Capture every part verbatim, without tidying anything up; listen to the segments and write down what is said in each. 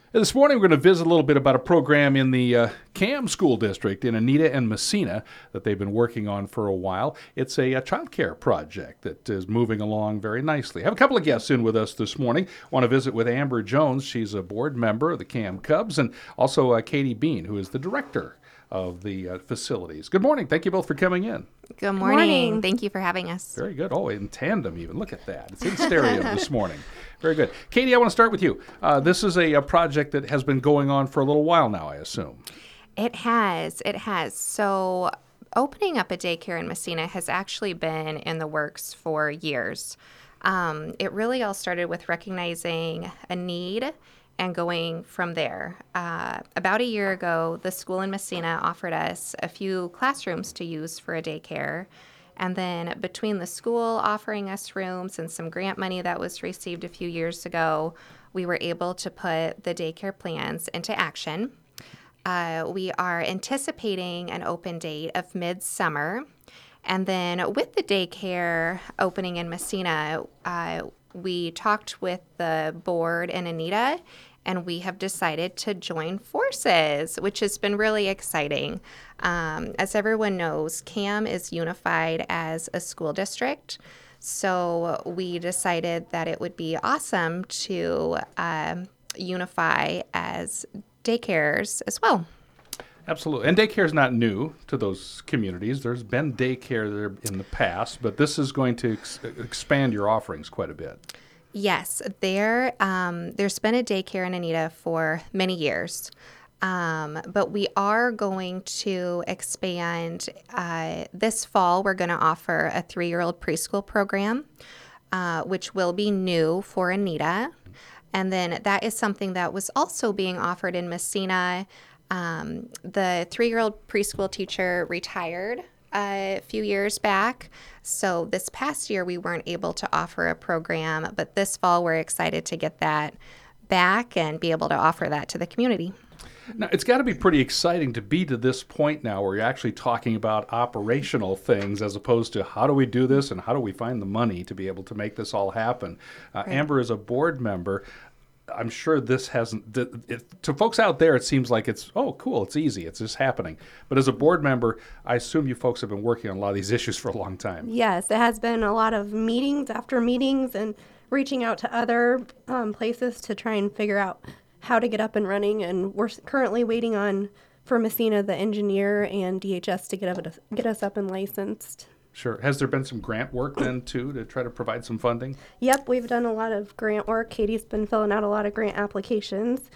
This morning, we're going to visit a little bit about a program in the uh, CAM School District in Anita and Massena that they've been working on for a while. It's a, a child care project that is moving along very nicely. I have a couple of guests in with us this morning. I want to visit with Amber Jones. She's a board member of the CAM Cubs, and also uh, Katie Bean, who is the director of the uh, facilities. Good morning. Thank you both for coming in. Good morning. morning. Thank you for having us. Very good. Oh, in tandem even. Look at that. It's in stereo this morning. Very good. Katie, I want to start with you. Uh, this is a, a project that has been going on for a little while now, I assume. It has. It has. So opening up a daycare in Massena has actually been in the works for years. Um, it really all started with recognizing a need and going from there. Uh, about a year ago, the school in Massena offered us a few classrooms to use for a daycare. And then between the school offering us rooms and some grant money that was received a few years ago, we were able to put the daycare plans into action. Uh, we are anticipating an open date of midsummer. And then with the daycare opening in Massena, uh, we talked with the board in Anita, and we have decided to join forces, which has been really exciting. Um, as everyone knows, CAM is unified as a school district, so we decided that it would be awesome to um, unify as daycares as well. Absolutely. And daycare is not new to those communities. There's been daycare there in the past, but this is going to ex- expand your offerings quite a bit. Yes, there. Um, there's been a daycare in Anita for many years, um, but we are going to expand. Uh, this fall, we're going to offer a three-year-old preschool program, uh, which will be new for Anita. And then that is something that was also being offered in Massena. Um, the three-year-old preschool teacher retired a few years back. So this past year, we weren't able to offer a program, but this fall, we're excited to get that back and be able to offer that to the community. Now, it's got to be pretty exciting to be to this point now where you're actually talking about operational things as opposed to how do we do this and how do we find the money to be able to make this all happen. Uh, Right. Amber is a board member. I'm sure this hasn't, th- it, to folks out there, it seems like it's, oh, cool, it's easy, it's just happening. But as a board member, I assume you folks have been working on a lot of these issues for a long time. Yes, it has been a lot of meetings after meetings and reaching out to other um, places to try and figure out how to get up and running. And we're s- currently waiting on, for Massena, the engineer and D H S to get, up, get us up and licensed. Sure. Has there been some grant work then, too, to try to provide some funding? Yep, we've done a lot of grant work. Katie's been filling out a lot of grant applications.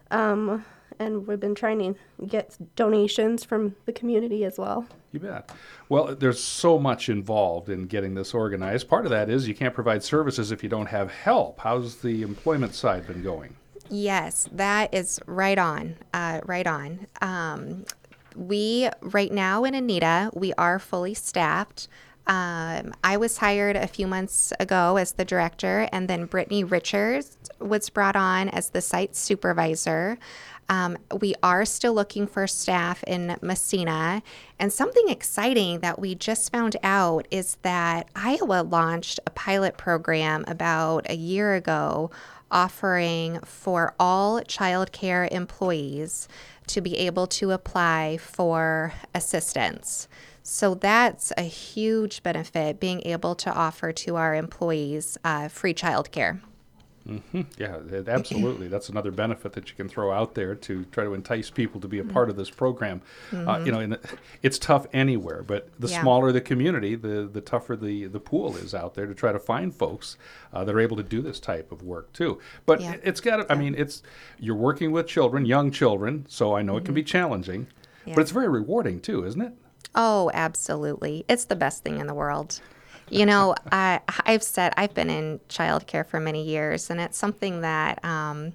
Um, and we've been trying to get donations from the community as well. You bet. Well, there's so much involved in getting this organized. Part of that is you can't provide services if you don't have help. How's the employment side been going? Yes, that is right on, uh, right on. Um, we, right now in Anita, we are fully staffed. Um, I was hired a few months ago as the director, and then Brittany Richards was brought on as the site supervisor. Um, we are still looking for staff in Massena, and something exciting that we just found out is that Iowa launched a pilot program about a year ago offering for all child care employees to be able to apply for assistance. So that's a huge benefit, being able to offer to our employees uh, free child care. Mm-hmm. Yeah, it, absolutely. That's another benefit that you can throw out there to try to entice people to be a part of this program. Mm-hmm. Uh, you know, and it's tough anywhere, but the Yeah. smaller the community, the the tougher the, the pool is out there to try to find folks uh, that are able to do this type of work too. But Yeah. it, it's got to, I mean, it's you're working with children, young children, so I know it can be challenging, Yeah. but it's very rewarding too, isn't it? Oh, absolutely. It's the best thing in the world. You know, I, I've said I've been in childcare for many years, and it's something that um,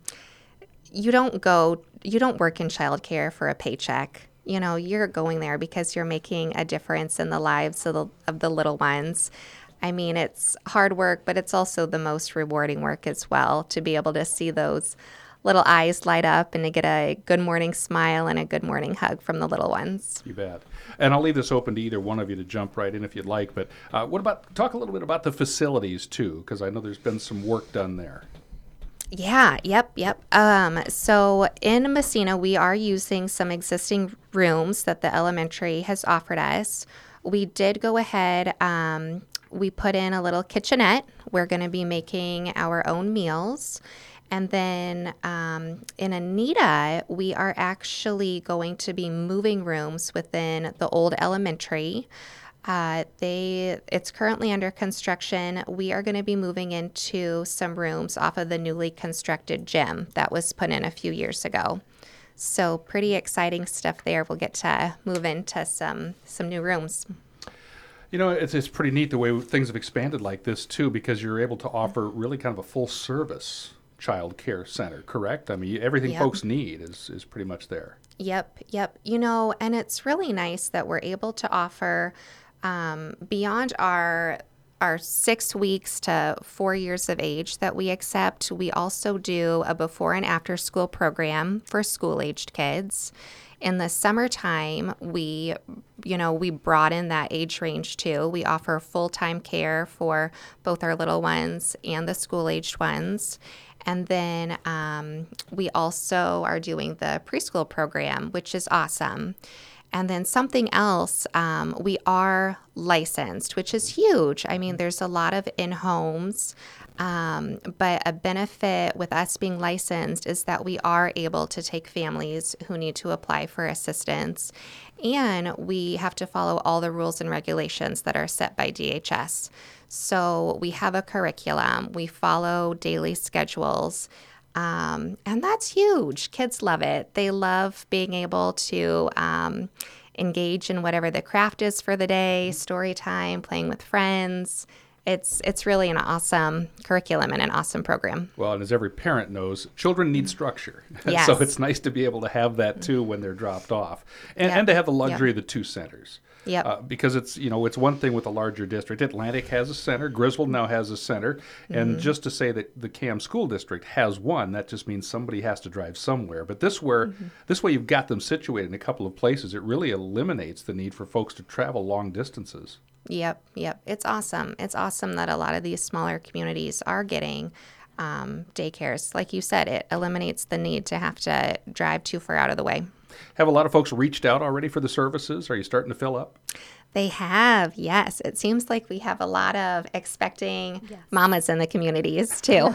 you don't go, you don't work in childcare for a paycheck. You know, you're going there because you're making a difference in the lives of the, of the little ones. I mean, it's hard work, but it's also the most rewarding work as well, to be able to see those little eyes light up and to get a good morning smile and a good morning hug from the little ones. You bet. And I'll leave this open to either one of you to jump right in if you'd like. But uh, what about, talk a little bit about the facilities too, because I know there's been some work done there. Yeah, yep, yep. Um, so in Messina, we are using some existing rooms that the elementary has offered us. We did go ahead, um, we put in a little kitchenette. We're going to be making our own meals. And then um, in Anita, we are actually going to be moving rooms within the old elementary. Uh, they it's currently under construction. We are going to be moving into some rooms off of the newly constructed gym that was put in a few years ago. So pretty exciting stuff there. We'll get to move into some some new rooms. You know, it's, it's pretty neat the way things have expanded like this, too, because you're able to offer really kind of a full-service child care center, correct? I mean, everything Yep. folks need is, is pretty much there. Yep, yep. You know, and it's really nice that we're able to offer um, beyond our our six weeks to four years of age that we accept. We also do a before and after school program for school-aged kids. In the summertime, we, you know, we broaden that age range too. We offer full-time care for both our little ones and the school-aged ones. And then um, we also are doing the preschool program, which is awesome. And then something else, um, we are licensed, which is huge. I mean, there's a lot of in-homes, um, but a benefit with us being licensed is that we are able to take families who need to apply for assistance. And we have to follow all the rules and regulations that are set by D H S. So we have a curriculum, we follow daily schedules. Um, and that's huge. Kids love it. They love being able to um, engage in whatever the craft is for the day, story time, playing with friends. It's it's really an awesome curriculum and an awesome program. Well, and as every parent knows, children need structure. Yes. So it's nice to be able to have that, too, when they're dropped off. And, Yep. and to have the luxury Yep. of the two centers. Yep. Uh, because it's, you know, it's one thing with a larger district. Atlantic has a center. Griswold now has a center. And Mm-hmm. just to say that the C A M school district has one, that just means somebody has to drive somewhere. But this where Mm-hmm. this way you've got them situated in a couple of places. It really eliminates the need for folks to travel long distances. Yep, yep. It's awesome. It's awesome that a lot of these smaller communities are getting um, daycares. Like you said, it eliminates the need to have to drive too far out of the way. Have a lot of folks reached out already for the services? Are you starting to fill up? They have, yes. It seems like we have a lot of expecting Yes. mamas in the communities too.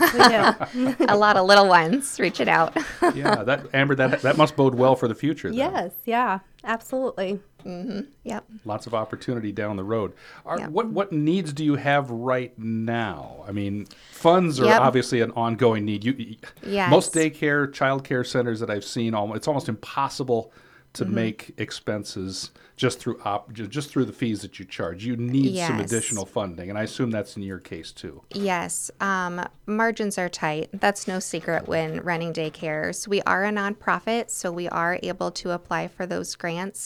We do. A lot of little ones reaching out. Yeah, that Amber, that that must bode well for the future. Then. Yes, yeah, absolutely. Yep. Lots of opportunity down the road. Are, Yeah. What what needs do you have right now? I mean, funds are Yep. obviously an ongoing need. You, you- Yes. Most daycare, child care centers that I've seen, almost, it's almost impossible to Mm-hmm. make expenses just through op, ju- just through the fees that you charge. You need some Yes. additional funding, and I assume that's in your case too. Yes, um, margins are tight. That's no secret when running daycares. We are a nonprofit, so we are able to apply for those grants.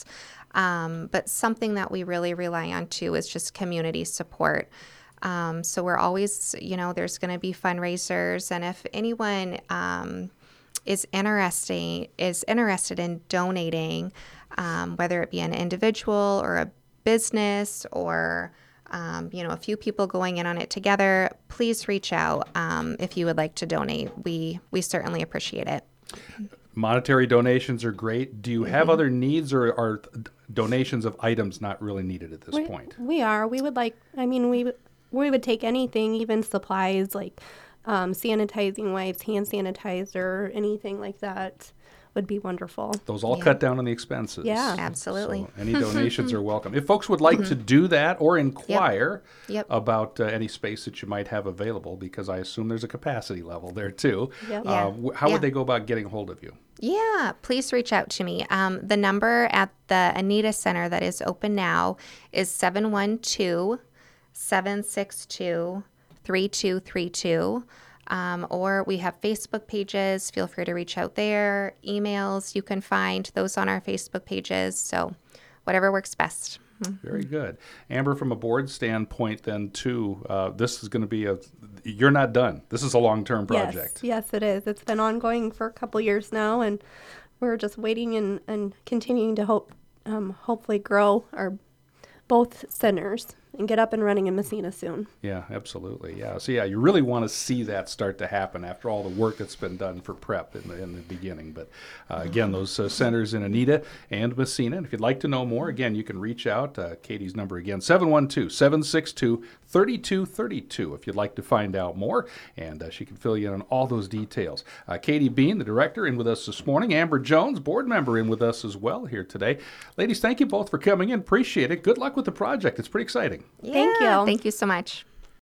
Um, but something that we really rely on too is just community support. Um, so we're always, you know, there's going to be fundraisers, and if anyone um, is interesting is interested in donating, um, whether it be an individual or a business or um, you know, a few people going in on it together, please reach out um, if you would like to donate. We we certainly appreciate it. Monetary donations are great. Do you Mm-hmm. have other needs, or are th- donations of items not really needed at this We, point? we are. We would like. I mean, we would- we would take anything, even supplies like um, sanitizing wipes, hand sanitizer, anything like that would be wonderful. Those all Yeah. cut down on the expenses. Yeah. Absolutely. So any donations are welcome. If folks would like to do that or inquire Yep. about uh, any space that you might have available, because I assume there's a capacity level there too, Yep. uh, Yeah. wh- how Yeah. would they go about getting a hold of you? Yeah, please reach out to me. Um, the number at the Anita Center that is open now is seven one two, seven six two, three two three two. Um, or we have Facebook pages. Feel free to reach out there. Emails, you can find those on our Facebook pages. So whatever works best. Very good. Amber, from a board standpoint then too, uh, this is going to be a, you're not done. This is a long-term project. Yes, yes, it is. It's been ongoing for a couple years now, and we're just waiting and, and continuing to hope, um, hopefully grow our both centers and get up and running in Messina soon. Yeah, absolutely. Yeah. So yeah, you really want to see that start to happen after all the work that's been done for prep in the in the beginning. But uh, again, those uh, centers in Anita and Messina. And if you'd like to know more, again, you can reach out. Uh, Katie's number again, seven one two, seven six two, three two three two if you'd like to find out more. And uh, she can fill you in on all those details. Uh, Katie Bean, the director, in with us this morning. Amber Jones, board member, in with us as well here today. Ladies, thank you both for coming in. Appreciate it. Good luck with the project. It's pretty exciting. Thank Yeah, you. Thank you so much.